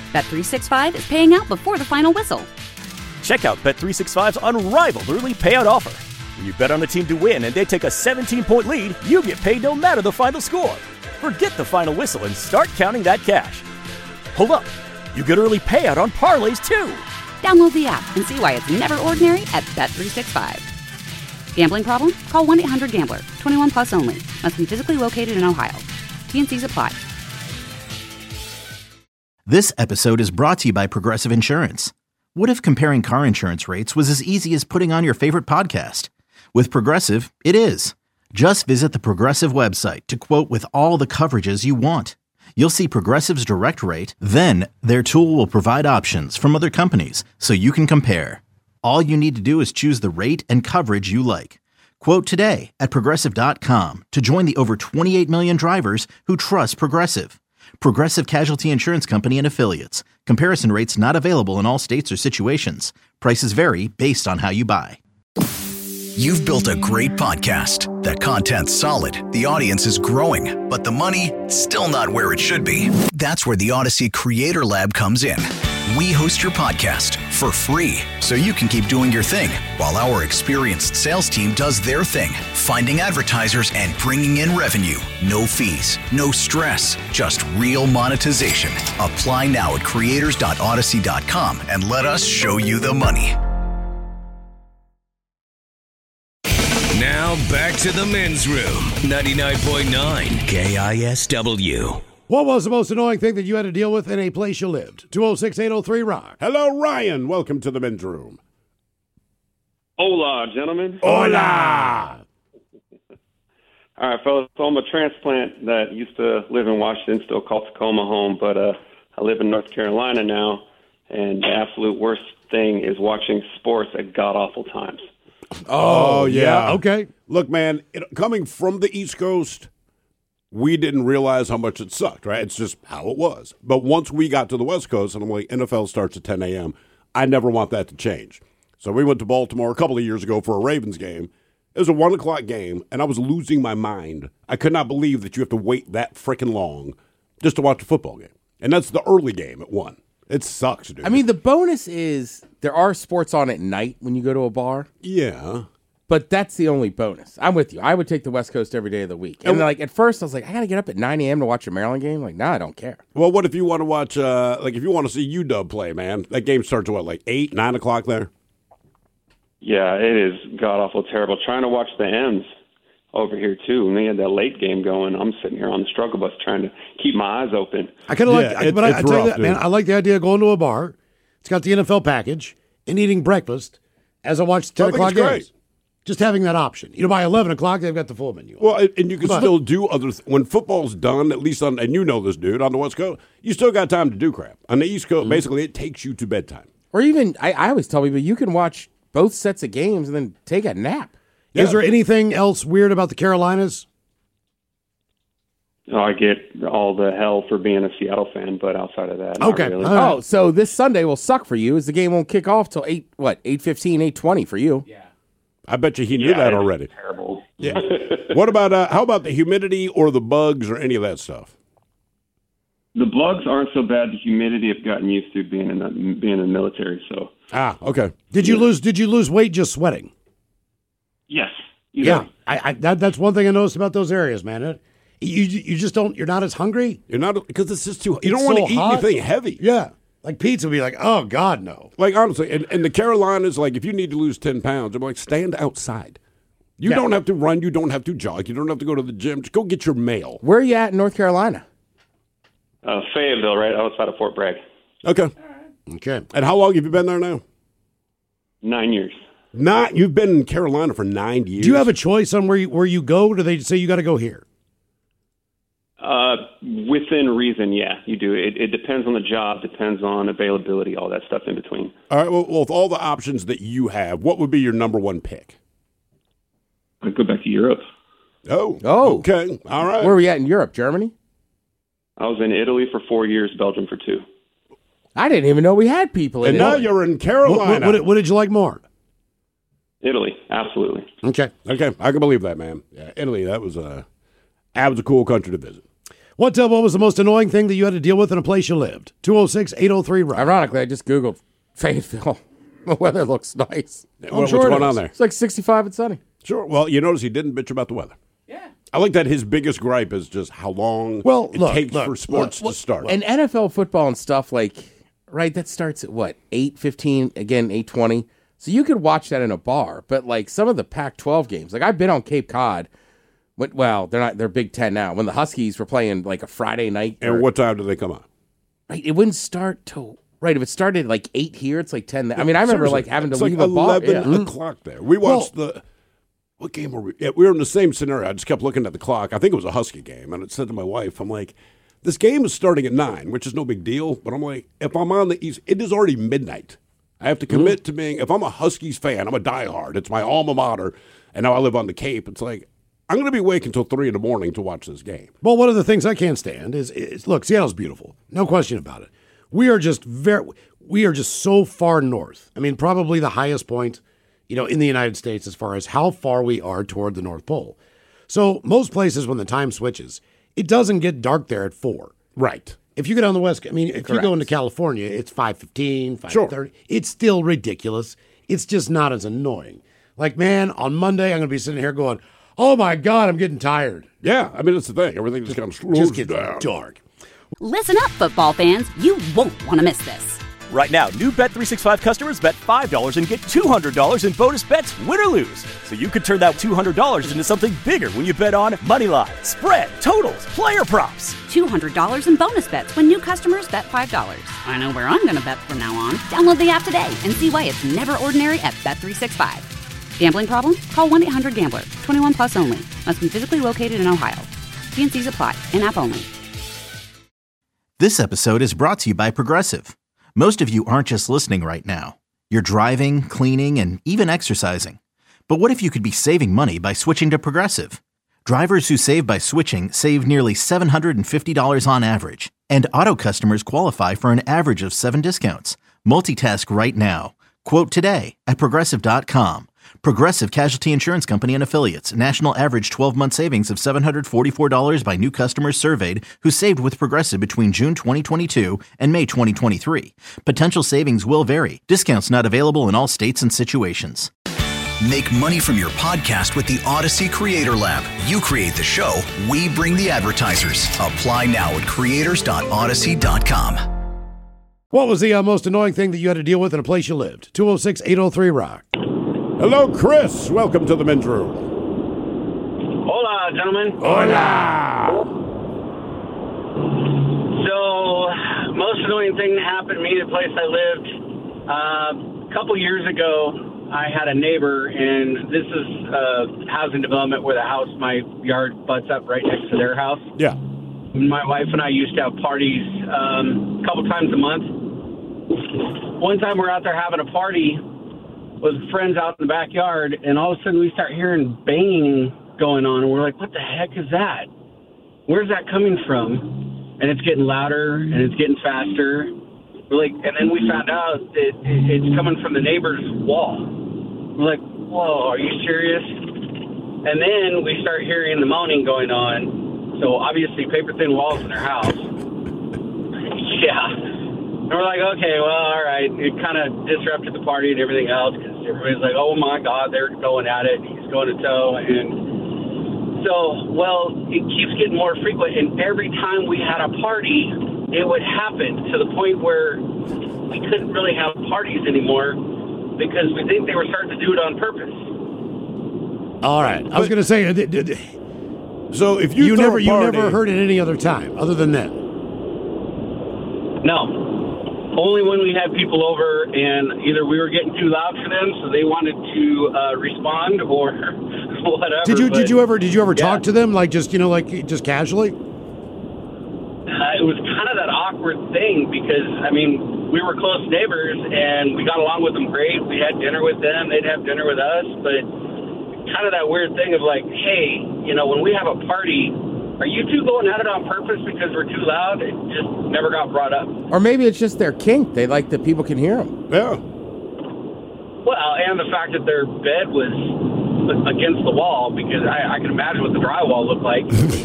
Bet365 is paying out before the final whistle. Check out Bet365's unrivaled early payout offer. When you bet on a team to win and they take a 17-point lead, you get paid no matter the final score. Forget the final whistle and start counting that cash. Hold up. You get early payout on parlays, too. Download the app and see why it's never ordinary at Bet365. Gambling problem? Call 1-800-GAMBLER. 21 plus only. Must be physically located in Ohio. T&Cs apply. This episode is brought to you by Progressive Insurance. What if comparing car insurance rates was as easy as putting on your favorite podcast? With Progressive, it is. Just visit the Progressive website to quote with all the coverages you want. You'll see Progressive's direct rate, then their tool will provide options from other companies so you can compare. All you need to do is choose the rate and coverage you like. Quote today at Progressive.com to join the over 28 million drivers who trust Progressive. Progressive Casualty Insurance Company and Affiliates. Comparison rates not available in all states or situations. Prices vary based on how you buy. You've built a great podcast. That content's solid. The audience is growing. But the money, still not where it should be. That's where the Odyssey Creator Lab comes in. We host your podcast for free so you can keep doing your thing while our experienced sales team does their thing, finding advertisers and bringing in revenue. No fees, no stress, just real monetization. Apply now at creators.odyssey.com and let us show you the money. Now back to the men's room. 99.9 KISW. What was the most annoying thing that you had to deal with in a place you lived? 206-803-ROCK. Hello, Ryan. Welcome to the men's room. Hola, gentlemen. Hola. All right, fellas. So I'm a transplant that used to live in Washington, still call Tacoma home, but I live in North Carolina now, and the absolute worst thing is watching sports at god-awful times. Oh, yeah. Okay. Look, man, coming from the East Coast, we didn't realize how much it sucked, right? It's just how it was. But once we got to the West Coast, and I'm like, NFL starts at 10 a.m., I never want that to change. So we went to Baltimore a couple of years ago for a Ravens game. It was a 1 o'clock game, and I was losing my mind. I could not believe that you have to wait that freaking long just to watch a football game. And that's the early game at 1. It sucks, dude. I mean, the bonus is there are sports on at night when you go to a bar. Yeah. But that's the only bonus. I'm with you. I would take the West Coast every day of the week. And like at first, I was like, I got to get up at 9 a.m. to watch a Maryland game. Like, nah, I don't care. Well, what if you want to watch, if you want to see UW play, man? That game starts at what, like 8, 9 o'clock there? Yeah, it is god-awful terrible. Trying to watch the M's over here, too. And they had that late game going. I'm sitting here on the struggle bus trying to keep my eyes open. I kind of like I tell you that, man, I like the idea of going to a bar. It's got the NFL package and eating breakfast as I watch 10 o'clock games. Just having that option. You know, by 11 o'clock, they've got the full menu. Well, and you can still do other when football's done, at least on, and you know this, dude, on the West Coast, you still got time to do crap. On the East Coast, basically, it takes you to bedtime. Or even, I always tell people, you can watch both sets of games and then take a nap. Yeah. Is there anything else weird about the Carolinas? Oh, I get all the hell for being a Seattle fan, but outside of that, okay. Not really. Right. Oh, so this Sunday will suck for you as the game won't kick off till 8:15, 8:20 for you. Yeah. I bet you he knew that already. Terrible. Yeah. What about how about the humidity or the bugs or any of that stuff? The bugs aren't so bad. The humidity I've gotten used to being in the military. So. Okay. Did you lose weight just sweating? Yes. Yeah. That's one thing I noticed about those areas, man. You just don't. You're not as hungry. You're not because it's just too. You don't want to eat anything heavy. Yeah. Like pizza would be like, oh, God, no. Like, honestly, and the Carolinas, like, if you need to lose 10 pounds, I'm like, stand outside. You don't have to run. You don't have to jog. You don't have to go to the gym. Just go get your mail. Where are you at in North Carolina? Fayetteville, right outside of Fort Bragg. Okay. And how long have you been there now? 9 years. You've been in Carolina for 9 years. Do you have a choice on where you go? Or do they say you got to go here? Within reason, yeah, you do. It depends on the job, depends on availability, all that stuff in between. All right, well, with all the options that you have, what would be your number one pick? I'd go back to Europe. Oh, okay. All right. Where were we at in Europe? Germany? I was in Italy for 4 years, Belgium for 2. I didn't even know we had people in Italy. And now you're in Carolina. What did you like more? Italy, absolutely. Okay, I can believe that, man. Yeah, Italy, that was a cool country to visit. What was the most annoying thing that you had to deal with in a place you lived? 206-803-ROCK. Ironically, I just Googled Fayetteville. The weather looks nice. What's going on there? It's like 65 and sunny. Sure. Well, you notice he didn't bitch about the weather. Yeah. I like that his biggest gripe is just how long it takes for sports to start. And NFL football and stuff, like, right, that starts at what, 8:15, again, 8:20. So you could watch that in a bar. But, like, some of the Pac-12 games, like, I've been on Cape Cod. Well, they're Big Ten now. When the Huskies were playing, like, a Friday night. And what time do they come on? Right, it wouldn't start till... Right, if it started at like 8 here, it's like 10 there. I mean, I remember like having to leave like a bar. 11 o'clock there. We watched what game were we? Yeah, we were in the same scenario. I just kept looking at the clock. I think it was a Husky game, and it said to my wife, I'm like, this game is starting at 9, which is no big deal. But I'm like, if I'm on the East, it is already midnight. I have to commit to being, if I'm a Huskies fan, I'm a diehard. It's my alma mater, and now I live on the Cape. It's like, I'm going to be awake until 3 in the morning to watch this game. Well, one of the things I can't stand is look, Seattle's beautiful. No question about it. We are just so far north. I mean, probably the highest point, in the United States as far as how far we are toward the North Pole. So most places when the time switches, it doesn't get dark there at 4. Right. If you go down the West, I mean, if you go into California, it's 5:15, 5:30. Sure. It's still ridiculous. It's just not as annoying. Like, man, on Monday, I'm going to be sitting here going, oh my God, I'm getting tired. Yeah, I mean, that's the thing. Everything just kind of slows down. Dark. Listen up, football fans. You won't want to miss this. Right now, new Bet365 customers bet $5 and get $200 in bonus bets, win or lose. So you could turn that $200 into something bigger when you bet on moneyline, spread, totals, player props. $200 in bonus bets when new customers bet $5. I know where I'm going to bet from now on. Download the app today and see why it's never ordinary at Bet365. Gambling problem? Call 1-800-GAMBLER. 21 plus only. Must be physically located in Ohio. T&Cs apply. In-app only. This episode is brought to you by Progressive. Most of you aren't just listening right now. You're driving, cleaning, and even exercising. But what if you could be saving money by switching to Progressive? Drivers who save by switching save nearly $750 on average. And auto customers qualify for an average of 7 discounts. Multitask right now. Quote today at Progressive.com. Progressive Casualty Insurance Company and Affiliates. National average 12-month savings of $744 by new customers surveyed who saved with Progressive between June 2022 and May 2023. Potential savings will vary. Discounts not available in all states and situations. Make money from your podcast with the Odyssey Creator Lab. You create the show, we bring the advertisers. Apply now at creators.odyssey.com. What was the most annoying thing that you had to deal with in a place you lived? 206-803-ROCK. Hello, Chris. Welcome to the men's room. Hola, gentlemen. Hola. So, most annoying thing that happened to me in the place I lived, a couple years ago, I had a neighbor, and this is housing development where the house, my yard butts up right next to their house. Yeah. My wife and I used to have parties a couple times a month. One time we're out there having a party with friends out in the backyard, and all of a sudden we start hearing banging going on, and we're like, what the heck is that? Where's that coming from? And it's getting louder, and it's getting faster. We're like, and then we found out that it's coming from the neighbor's wall. We're like, whoa, are you serious? And then we start hearing the moaning going on. So obviously paper-thin walls in their house. Yeah. And we're like, okay, well, all right. It kind of disrupted the party and everything else because everybody's like, oh, my God, they're going at it. He's going to tow. And so, well, it keeps getting more frequent. And every time we had a party, it would happen to the point where we couldn't really have parties anymore because we think they were starting to do it on purpose. All right. I was going to say, so if you never heard it any other time other than then? No. Only when we had people over and either we were getting too loud for them, so they wanted to respond, or whatever. Did you ever talk to them, like just casually? It was kind of that awkward thing because we were close neighbors and we got along with them great. We had dinner with them; they'd have dinner with us, but kind of that weird thing of like, hey, when we have a party, are you two going at it on purpose because we're too loud? It just never got brought up. Or maybe it's just their kink. They like that people can hear them. Yeah. Well, and the fact that their bed was against the wall because I can imagine what the drywall looked like.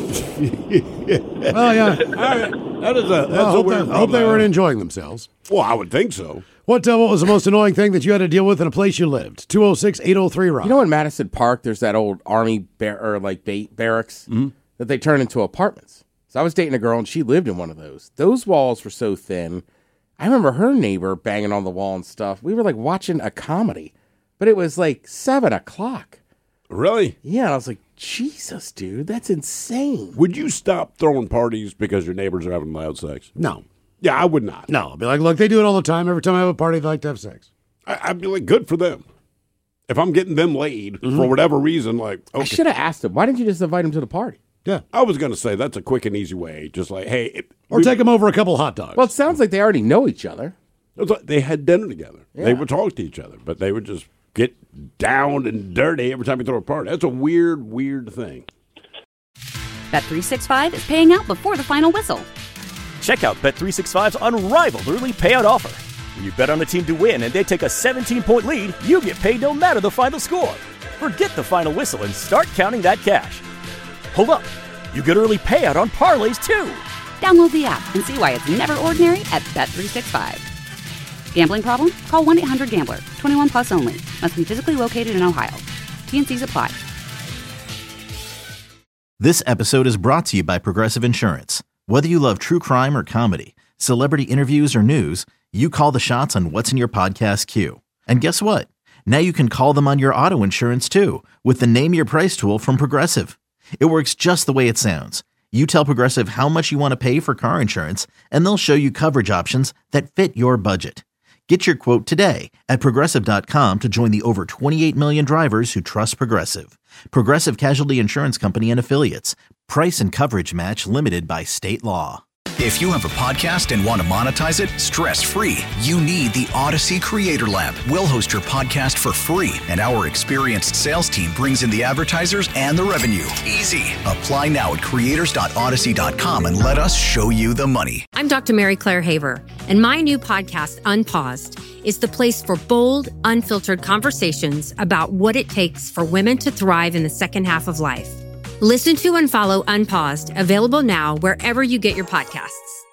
Well, yeah. That's a weird I hope they weren't enjoying themselves. Well, I would think so. What was the most annoying thing that you had to deal with in a place you lived? 206-803-ROCK. You know, in Madison Park, there's that old army barracks that they turn into apartments. So I was dating a girl, and she lived in one of those. Those walls were so thin. I remember her neighbor banging on the wall and stuff. We were like watching a comedy, but it was like 7 o'clock. Really? Yeah, and I was like, Jesus, dude, that's insane. Would you stop throwing parties because your neighbors are having loud sex? No. Yeah, I would not. No. I'd be like, look, they do it all the time. Every time I have a party, they like to have sex. I'd be like, good for them. If I'm getting them laid for whatever reason, like, okay. I should have asked him, why didn't you just invite him to the party? Yeah. I was going to say that's a quick and easy way. Just like, hey. Or take them over a couple hot dogs. Well, it sounds like they already know each other. They had dinner together. Yeah. They would talk to each other, but they would just get down and dirty every time you throw a party. That's a weird, weird thing. Bet365 is paying out before the final whistle. Check out Bet365's unrivaled early payout offer. When you bet on a team to win and they take a 17-point lead, you get paid no matter the final score. Forget the final whistle and start counting that cash. Hold up. You get early payout on parlays, too. Download the app and see why it's never ordinary at Bet365. Gambling problem? Call 1-800-GAMBLER. 21 plus only. Must be physically located in Ohio. T&Cs apply. This episode is brought to you by Progressive Insurance. Whether you love true crime or comedy, celebrity interviews or news, you call the shots on what's in your podcast queue. And guess what? Now you can call them on your auto insurance, too, with the Name Your Price tool from Progressive. It works just the way it sounds. You tell Progressive how much you want to pay for car insurance, and they'll show you coverage options that fit your budget. Get your quote today at Progressive.com to join the over 28 million drivers who trust Progressive. Progressive Casualty Insurance Company and Affiliates. Price and coverage match limited by state law. If you have a podcast and want to monetize it stress-free, you need the Odyssey Creator Lab. We'll host your podcast for free, and our experienced sales team brings in the advertisers and the revenue. Easy. Apply now at creators.odyssey.com and let us show you the money. I'm Dr. Mary Claire Haver, and my new podcast, Unpaused, is the place for bold, unfiltered conversations about what it takes for women to thrive in the second half of life. Listen to and follow Unpaused, available now wherever you get your podcasts.